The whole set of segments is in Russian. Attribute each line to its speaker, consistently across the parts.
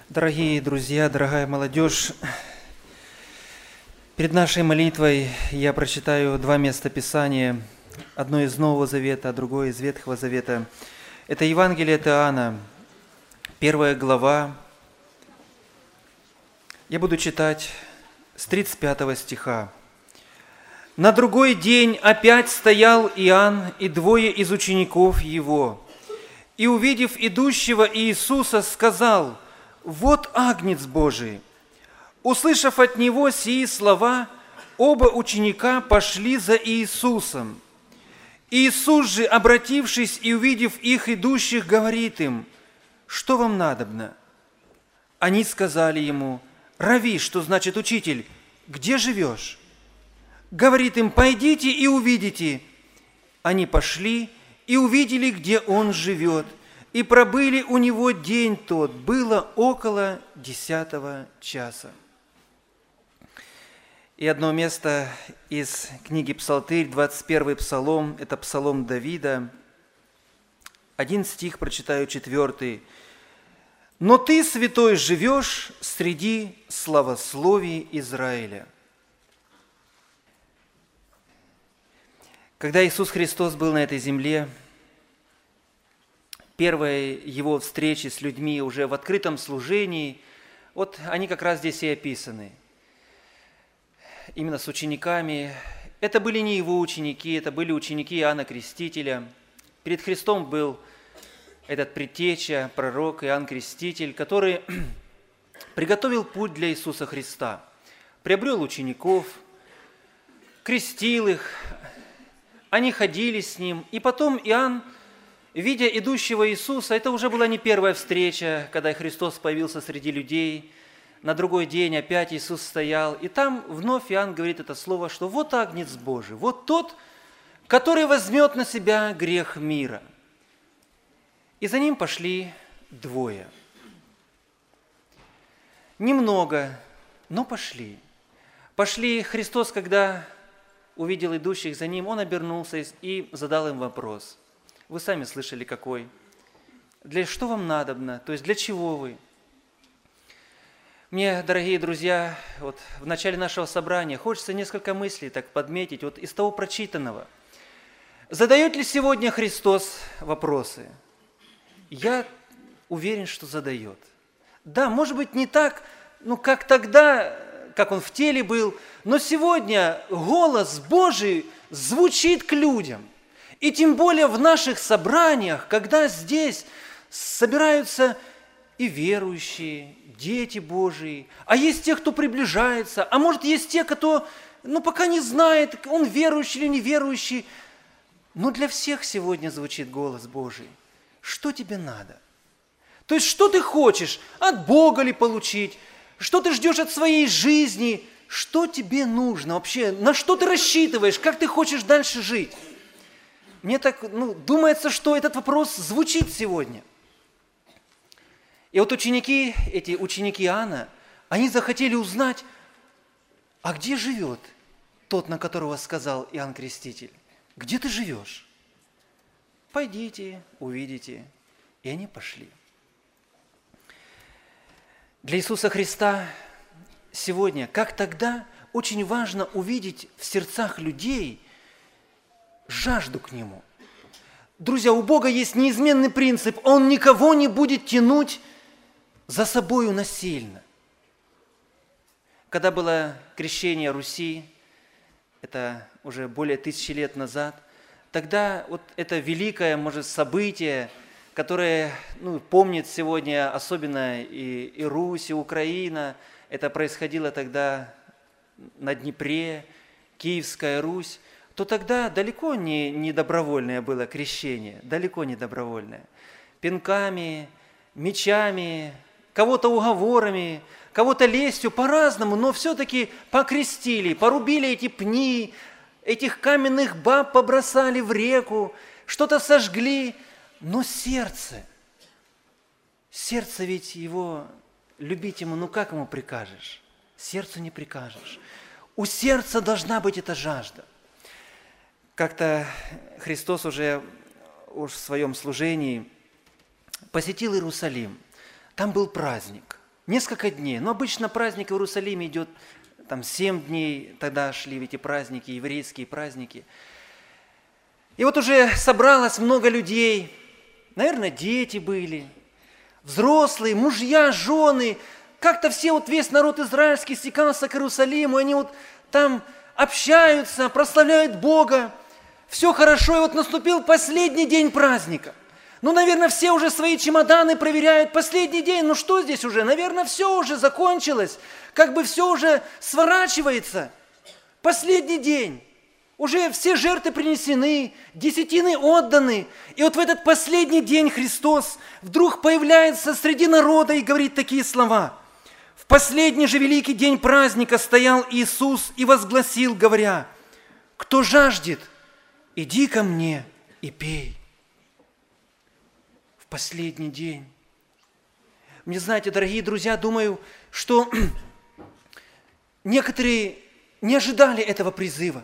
Speaker 1: Дорогие друзья, дорогая молодежь, перед нашей молитвой я прочитаю два места Писания, одно из Нового Завета, а другое из Ветхого Завета. Это Евангелие от Иоанна, 1 глава. Я буду читать с 35 стиха. «На другой день опять стоял Иоанн и двое из учеников его, и, увидев идущего Иисуса, сказал: „Вот Агнец Божий“. Услышав от него сии слова, оба ученика пошли за Иисусом. Иисус же, обратившись и увидев их идущих, говорит им: „Что вам надобно?“ Они сказали ему: „Рави“, что значит учитель, „где живешь?“ Говорит им: „Пойдите и увидите“. Они пошли и увидели, где он живет, и пробыли у него день тот, было около 10 часа. И одно место из книги Псалтырь, 21 псалом, это псалом Давида. Один стих прочитаю, 4. «Но ты, святой, живешь среди славословий Израиля». Когда Иисус Христос был на этой земле, первые его встречи с людьми уже в открытом служении, вот они как раз здесь и описаны. Именно с учениками. Это были не его ученики, это были ученики Иоанна Крестителя. Перед Христом был этот предтеча, пророк Иоанн Креститель, который приготовил путь для Иисуса Христа, приобрел учеников, крестил их, они ходили с ним, и потом Иоанн, видя идущего Иисуса, это уже была не первая встреча, когда Христос появился среди людей. На другой день опять Иисус стоял, и там вновь Иоанн говорит это слово, что вот Агнец Божий, вот тот, который возьмет на себя грех мира. И за ним пошли двое. Немного, но пошли. Пошли. Христос, когда увидел идущих за ним, он обернулся и задал им вопрос. Вы сами слышали, какой. Для что вам надобно? То есть для чего вы? Мне, дорогие друзья, вот в начале нашего собрания хочется несколько мыслей так подметить вот из того прочитанного. Задает ли сегодня Христос вопросы? Я уверен, что задает. Да, может быть, не так, как тогда, как он в теле был, но сегодня голос Божий звучит к людям. И тем более в наших собраниях, когда здесь собираются и верующие, дети Божии, а есть те, кто приближается, а может, есть те, кто, пока не знает, он верующий или неверующий. Но для всех сегодня звучит голос Божий. Что тебе надо? То есть, что ты хочешь? От Бога ли получить? Что ты ждешь от своей жизни? Что тебе нужно вообще? На что ты рассчитываешь? Как ты хочешь дальше жить? Мне так, думается, что этот вопрос звучит сегодня. И вот эти ученики Иоанна, они захотели узнать, а где живет тот, на которого сказал Иоанн Креститель? Где ты живешь? Пойдите, увидите. И они пошли. Для Иисуса Христа сегодня, как тогда, очень важно увидеть в сердцах людей жажду к Нему. Друзья, у Бога есть неизменный принцип. Он никого не будет тянуть за собою насильно. Когда было крещение Руси, это уже более 1000 лет назад, тогда вот это великое, может, событие, которое помнит сегодня особенно и Русь, и Украина, это происходило тогда на Днепре, Киевская Русь, то тогда далеко не добровольное было крещение, далеко не добровольное. Пинками, мечами, кого-то уговорами, кого-то лестью, по-разному, но все-таки покрестили, порубили эти пни, этих каменных баб побросали в реку, что-то сожгли, но сердце ведь его, любить ему, как ему прикажешь? Сердцу не прикажешь. У сердца должна быть эта жажда. Как-то Христос уже в своем служении посетил Иерусалим. Там был праздник. Несколько дней. Но обычно праздник в Иерусалиме идет там 7 дней, тогда шли эти праздники, еврейские праздники. И вот уже собралось много людей, наверное, дети были, взрослые, мужья, жены, как-то все, вот весь народ израильский стекался к Иерусалиму, и они вот там общаются, прославляют Бога, все хорошо, и вот наступил последний день праздника. Ну, наверное, все уже свои чемоданы проверяют, последний день, ну что здесь уже, наверное, все уже закончилось, как бы все уже сворачивается, последний день. Уже все жертвы принесены, десятины отданы. И вот в этот последний день Христос вдруг появляется среди народа и говорит такие слова. В последний же великий день праздника стоял Иисус и возгласил, говоря: «Кто жаждет, иди ко мне и пей». В последний день. Мне, знаете, дорогие друзья, думаю, что некоторые не ожидали этого призыва.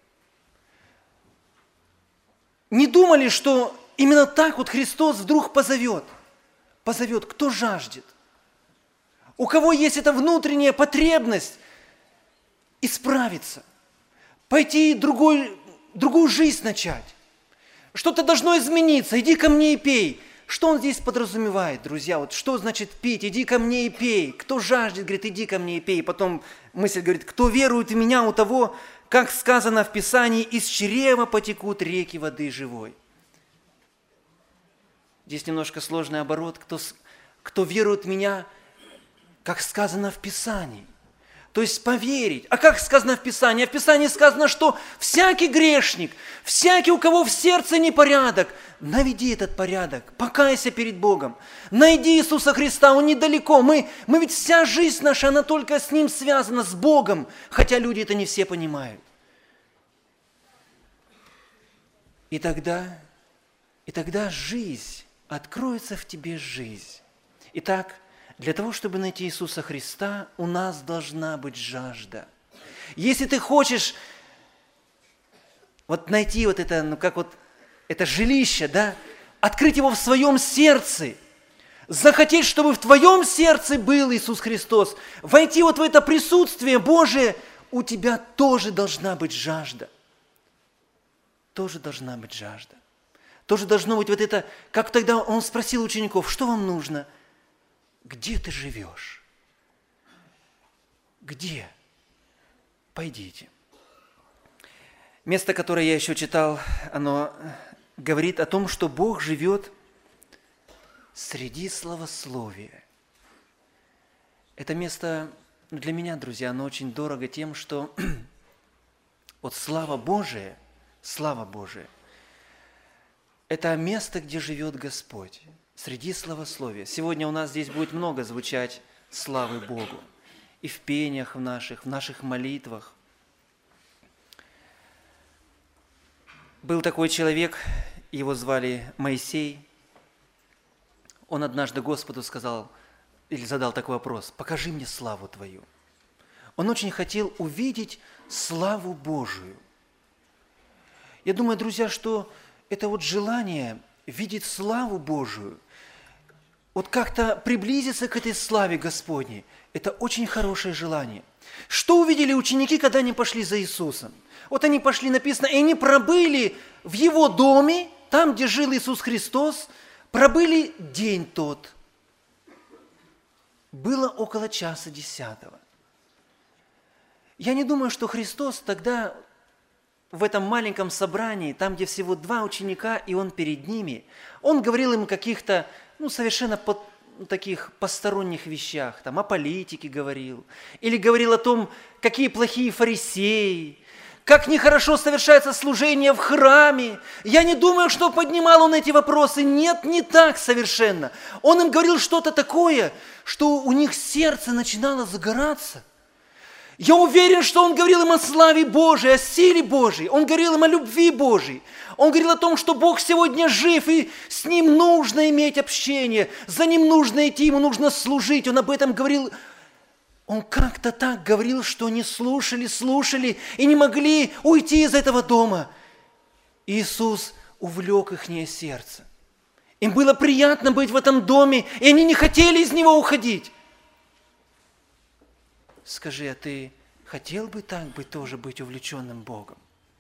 Speaker 1: Не думали, что именно так вот Христос вдруг позовет, кто жаждет, у кого есть эта внутренняя потребность исправиться, пойти другую жизнь начать. Что-то должно измениться, иди ко мне и пей. Что он здесь подразумевает, друзья? Вот что значит пить? Иди ко мне и пей. Кто жаждет, говорит, иди ко мне и пей. Потом мысль говорит, кто верует в меня, у того, как сказано в Писании, из чрева потекут реки воды живой. Здесь немножко сложный оборот. Кто верует в меня, как сказано в Писании. То есть поверить. А как сказано в Писании? А в Писании сказано, что всякий грешник, всякий, у кого в сердце непорядок, наведи этот порядок, покайся перед Богом. Найди Иисуса Христа, Он недалеко. Мы ведь вся жизнь наша, она только с Ним связана, с Богом, хотя люди это не все понимают. И тогда жизнь, откроется в тебе жизнь. Итак, для того, чтобы найти Иисуса Христа, у нас должна быть жажда. Если ты хочешь вот найти вот это, это жилище, да, открыть его в своем сердце, захотеть, чтобы в твоем сердце был Иисус Христос, войти вот в это присутствие Божие, у тебя тоже должна быть жажда. Тоже должна быть жажда. Тоже должно быть вот это, как тогда Он спросил учеников, что вам нужно? Где ты живешь? Где? Пойдите. Место, которое я еще читал, оно говорит о том, что Бог живет среди славословия. Это место для меня, друзья, оно очень дорого тем, что вот слава Божия, это место, где живет Господь. Среди славословия. Сегодня у нас здесь будет много звучать славы Богу. И в пениях в наших молитвах. Был такой человек, его звали Моисей. Он однажды Господу сказал, или задал такой вопрос: «Покажи мне славу Твою». Он очень хотел увидеть славу Божию. Я думаю, друзья, что это вот желание видеть славу Божию, вот как-то приблизиться к этой славе Господней, это очень хорошее желание. Что увидели ученики, когда они пошли за Иисусом? Вот они пошли, написано, и они пробыли в Его доме, там, где жил Иисус Христос, пробыли день тот. Было около 1:10. Я не думаю, что Христос тогда в этом маленьком собрании, там, где всего 2 ученика, и Он перед ними, Он говорил им каких-то, совершенно таких посторонних вещах, там, о политике говорил, или говорил о том, какие плохие фарисеи, как нехорошо совершается служение в храме. Я не думаю, что поднимал Он эти вопросы. Нет, не так совершенно. Он им говорил что-то такое, что у них сердце начинало загораться. Я уверен, что Он говорил им о славе Божией, о силе Божией. Он говорил им о любви Божией. Он говорил о том, что Бог сегодня жив, и с Ним нужно иметь общение, за Ним нужно идти, Ему нужно служить. Он об этом говорил. Он как-то так говорил, что они слушали и не могли уйти из этого дома. Иисус увлек их сердце. Им было приятно быть в этом доме, и они не хотели из него уходить. Скажи, а ты хотел бы так тоже быть увлеченным Богом?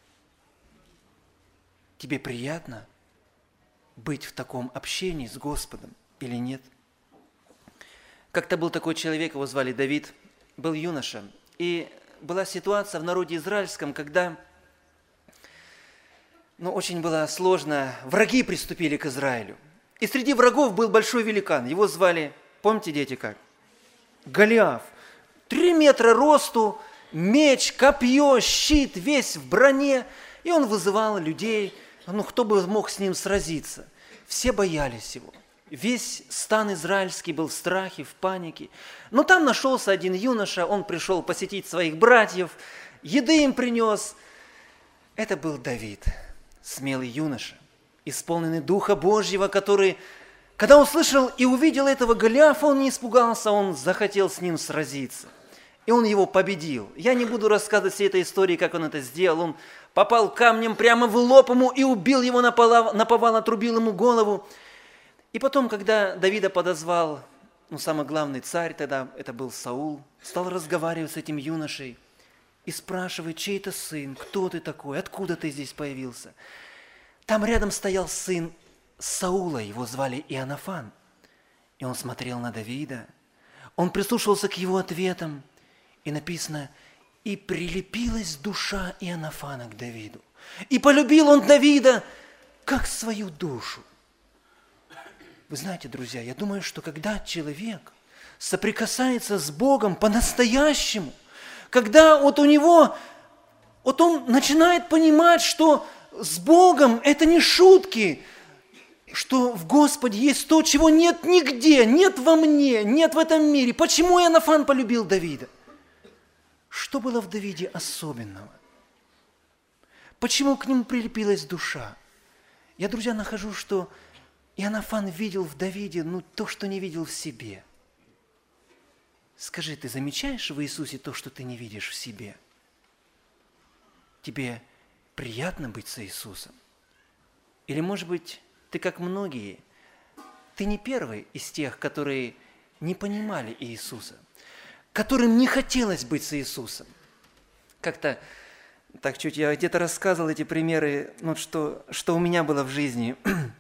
Speaker 1: Тебе приятно быть в таком общении с Господом или нет? Как-то был такой человек, его звали Давид, был юноша. И была ситуация в народе израильском, когда очень было сложно. Враги приступили к Израилю. И среди врагов был большой великан. Его звали, помните, дети, как? Голиаф. 3 метра росту, меч, копье, щит, весь в броне. И он вызывал людей, кто бы мог с ним сразиться. Все боялись его. Весь стан израильский был в страхе, в панике. Но там нашелся один юноша, он пришел посетить своих братьев, еды им принес. Это был Давид, смелый юноша, исполненный Духа Божьего, который, когда услышал и увидел этого Голиафа, он не испугался, он захотел с ним сразиться. И он его победил. Я не буду рассказывать всей этой истории, как он это сделал. Он попал камнем прямо в лоб ему и убил его наповал, отрубил ему голову. И потом, когда Давида подозвал, самый главный царь тогда, это был Саул, стал разговаривать с этим юношей и спрашивает, чей это сын, кто ты такой, откуда ты здесь появился. Там рядом стоял сын Саула, его звали Иоаннафан. И он смотрел на Давида, он прислушивался к его ответам, и написано, и прилепилась душа Иоаннафана к Давиду. И полюбил он Давида, как свою душу. Вы знаете, друзья, я думаю, что когда человек соприкасается с Богом по-настоящему, когда у него, он начинает понимать, что с Богом это не шутки, что в Господе есть то, чего нет нигде, нет во мне, нет в этом мире. Почему Иоаннафан полюбил Давида? Что было в Давиде особенного? Почему к нему прилепилась душа? Я, друзья, нахожу, что Иоаннафан видел в Давиде, то, что не видел в себе. Скажи, ты замечаешь в Иисусе то, что ты не видишь в себе? Тебе приятно быть с Иисусом? Или, может быть, ты, как многие, ты не первый из тех, которые не понимали Иисуса, которым не хотелось быть с Иисусом? Как-то так чуть я где-то рассказывал эти примеры, что у меня было в жизни.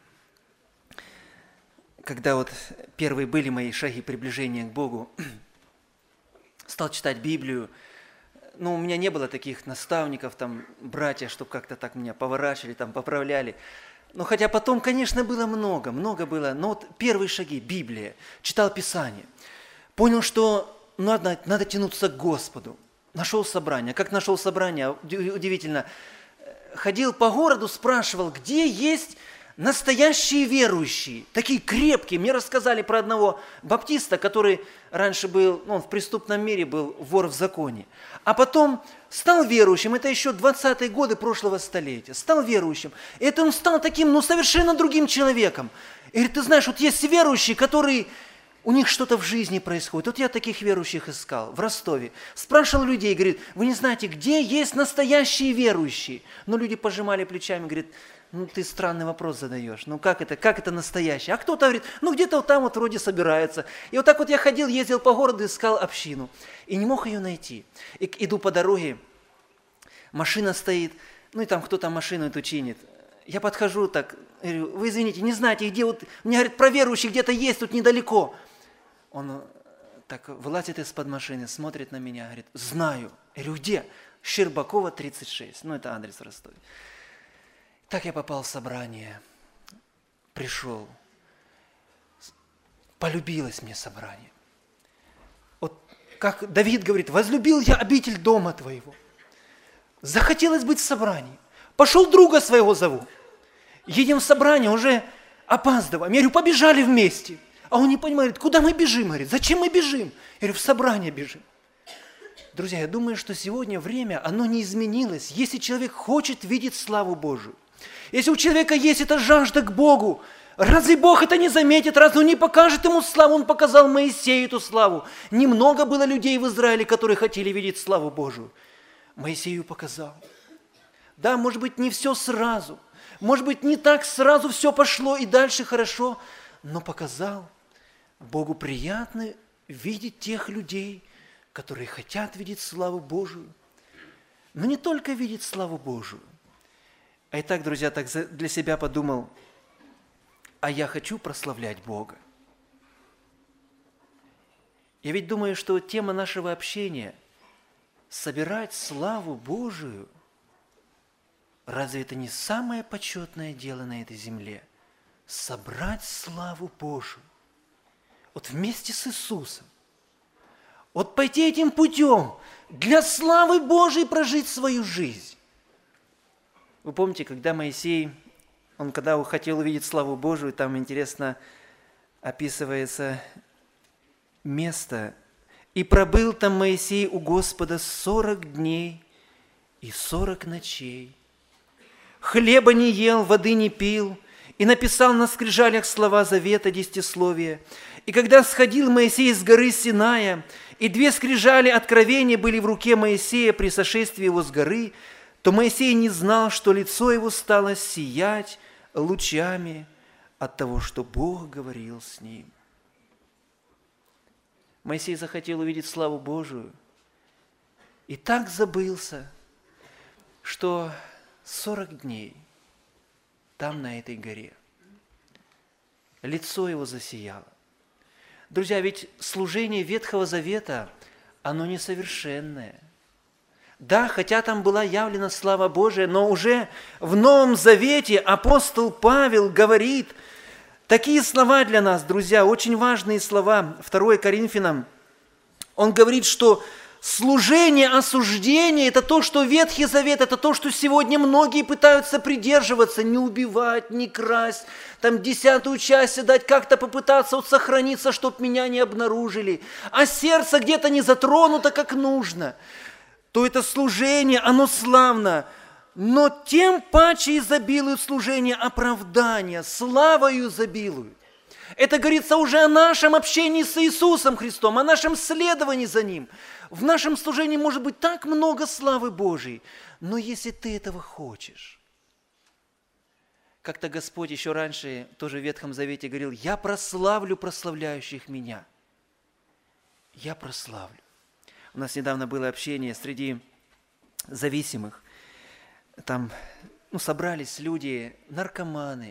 Speaker 1: Когда первые были мои шаги приближения к Богу, стал читать Библию, у меня не было таких наставников, братья, чтобы как-то так меня поворачивали, поправляли. Хотя потом, конечно, было много было. Но первые шаги, Библия, читал Писание, понял, что надо тянуться к Господу. Нашел собрание. Как нашел собрание? Удивительно. Ходил по городу, спрашивал, где есть настоящие верующие, такие крепкие. Мне рассказали про одного баптиста, который раньше был, он в преступном мире был вор в законе. А потом стал верующим, это еще 20-е годы прошлого столетия, стал верующим. И это он стал таким, совершенно другим человеком. И говорит, ты знаешь, есть верующие, которые, у них что-то в жизни происходит. Я таких верующих искал в Ростове. Спрашивал людей, говорит, вы не знаете, где есть настоящие верующие? Но люди пожимали плечами, говорят, ты странный вопрос задаешь. Как это настоящее? А кто-то говорит, где-то там вроде собирается. И так я ходил, ездил по городу, искал общину. И не мог ее найти. И иду по дороге, машина стоит, и там кто-то машину эту чинит. Я подхожу так, говорю, вы извините, не знаете, где мне говорят, про верующих где-то есть тут недалеко. Он так вылазит из-под машины, смотрит на меня, говорит, знаю. Я говорю, где? Щербакова, 36. Это адрес в Ростове. Так я попал в собрание, пришел, полюбилось мне собрание. Как Давид говорит, возлюбил я обитель дома твоего. Захотелось быть в собрании. Пошел друга своего зову. Едем в собрание, уже опаздываем. Я говорю, побежали вместе. А он не понимает, говорит, куда мы бежим? Говорит, зачем мы бежим? Я говорю, в собрание бежим. Друзья, я думаю, что сегодня время, оно не изменилось. Если человек хочет видеть славу Божию, если у человека есть эта жажда к Богу, разве Бог это не заметит, разве Он не покажет ему славу? Он показал Моисею эту славу. Немного было людей в Израиле, которые хотели видеть славу Божию. Моисею показал. Да, может быть, не все сразу. Может быть, не так сразу все пошло и дальше хорошо, но показал. Богу приятно видеть тех людей, которые хотят видеть славу Божию, но не только видеть славу Божию. А итак, друзья, так для себя подумал, а я хочу прославлять Бога. Я ведь думаю, что тема нашего общения – собирать славу Божию, разве это не самое почетное дело на этой земле? Собрать славу Божию. Вот вместе с Иисусом. Вот пойти этим путем, для славы Божией прожить свою жизнь. Вы помните, когда Моисей, он когда хотел увидеть славу Божию, там интересно описывается место. «И пробыл там Моисей у Господа 40 дней и 40 ночей. Хлеба не ел, воды не пил, и написал на скрижалях слова завета, десятисловия. И когда сходил Моисей с горы Синая, и 2 скрижали откровения были в руке Моисея при сошествии его с горы, то Моисей не знал, что лицо его стало сиять лучами от того, что Бог говорил с ним». Моисей захотел увидеть славу Божию и так забылся, что 40 дней там, на этой горе, лицо его засияло. Друзья, ведь служение Ветхого Завета, оно несовершенное. Да, хотя там была явлена слава Божия, но уже в Новом Завете апостол Павел говорит такие слова для нас, друзья, очень важные слова. 2 Коринфянам, он говорит, что служение осуждения – это то, что Ветхий Завет, это то, что сегодня многие пытаются придерживаться, не убивать, не красть, там 10-ю часть дать, как-то попытаться вот сохраниться, чтобы меня не обнаружили, а сердце где-то не затронуто, как нужно, то это служение, оно славно, но тем паче изобилует служение оправдания, славою изобилует. Это говорится уже о нашем общении с Иисусом Христом, о нашем следовании за Ним. В нашем служении может быть так много славы Божией, но если ты этого хочешь. Как-то Господь еще раньше, тоже в Ветхом Завете говорил, «Я прославлю прославляющих Меня». Я прославлю. У нас недавно было общение среди зависимых. Там собрались люди, наркоманы,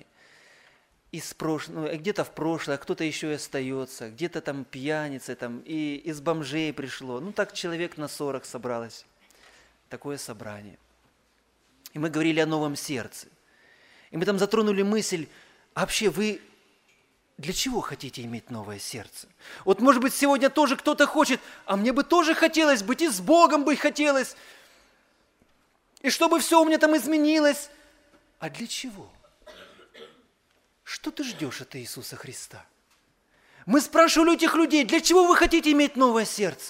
Speaker 1: где-то в прошлое, а кто-то еще и остается, где-то там пьяницы, там, и из бомжей пришло. Так человек на 40 собралось. Такое собрание. И мы говорили о новом сердце. И мы там затронули мысль, а вообще вы для чего хотите иметь новое сердце? Вот может быть сегодня тоже кто-то хочет, а мне бы тоже хотелось быть, и с Богом бы хотелось, и чтобы все у меня там изменилось. А для чего? Что ты ждешь от Иисуса Христа? Мы спрашивали у этих людей, для чего вы хотите иметь новое сердце?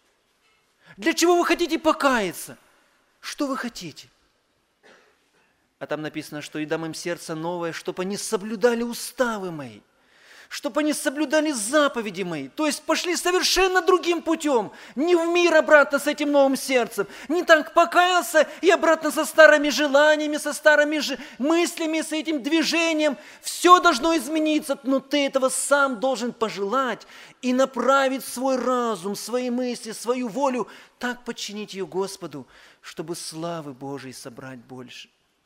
Speaker 1: Для чего вы хотите покаяться? Что вы хотите? А там написано, что и дам им сердце новое, чтобы они соблюдали уставы мои, чтобы они соблюдали заповеди мои, то есть пошли совершенно другим путем, не в мир обратно с этим новым сердцем, не так покаялся и обратно со старыми желаниями, со старыми мыслями, с этим движением. Все должно измениться, но ты этого сам должен пожелать и направить свой разум, свои мысли, свою волю, так подчинить ее Господу, чтобы славы Божией собрать больше.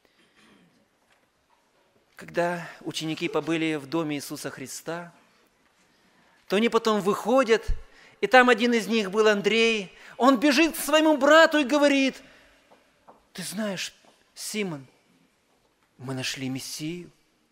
Speaker 1: Когда ученики побыли в доме Иисуса Христа, то они потом выходят, и там один из них был Андрей, он бежит к своему брату и говорит, ты знаешь, Симон, мы нашли Мессию.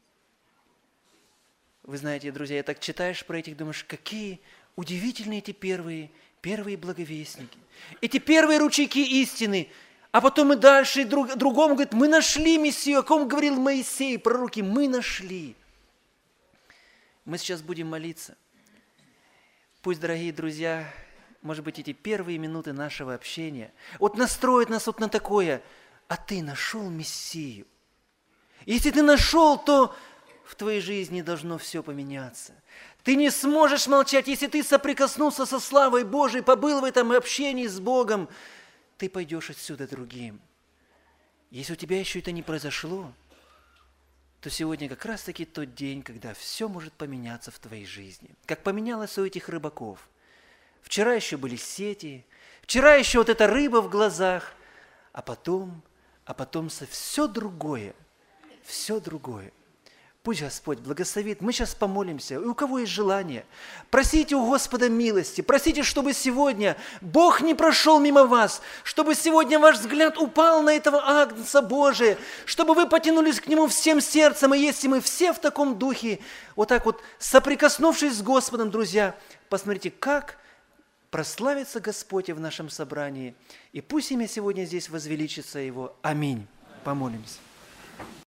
Speaker 1: Вы знаете, друзья, я так читаешь про этих, думаешь, какие удивительные эти первые благовестники, эти первые ручейки истины. А потом и дальше, другому говорит, мы нашли Мессию, о ком говорил Моисей, пророки, мы нашли. Мы сейчас будем молиться. Пусть, дорогие друзья, может быть, эти первые минуты нашего общения вот настроят нас вот на такое, а ты нашел Мессию. Если ты нашел, то в твоей жизни должно все поменяться. Ты не сможешь молчать, если ты соприкоснулся со славой Божией, побыл в этом общении с Богом, ты пойдешь отсюда другим. Если у тебя еще это не произошло, то сегодня как раз-таки тот день, когда все может поменяться в твоей жизни. Как поменялось у этих рыбаков. вчера еще были сети, вчера еще вот эта рыба в глазах, а потом все другое, все другое. Пусть Господь благословит. Мы сейчас помолимся. И у кого есть желание, просите у Господа милости, просите, чтобы сегодня Бог не прошел мимо вас, чтобы сегодня ваш взгляд упал на этого Агнца Божия, чтобы вы потянулись к Нему всем сердцем. И если мы все в таком духе, вот так вот соприкоснувшись с Господом, друзья, посмотрите, как прославится Господь в нашем собрании. И пусть имя сегодня здесь возвеличится Его. Аминь. Помолимся.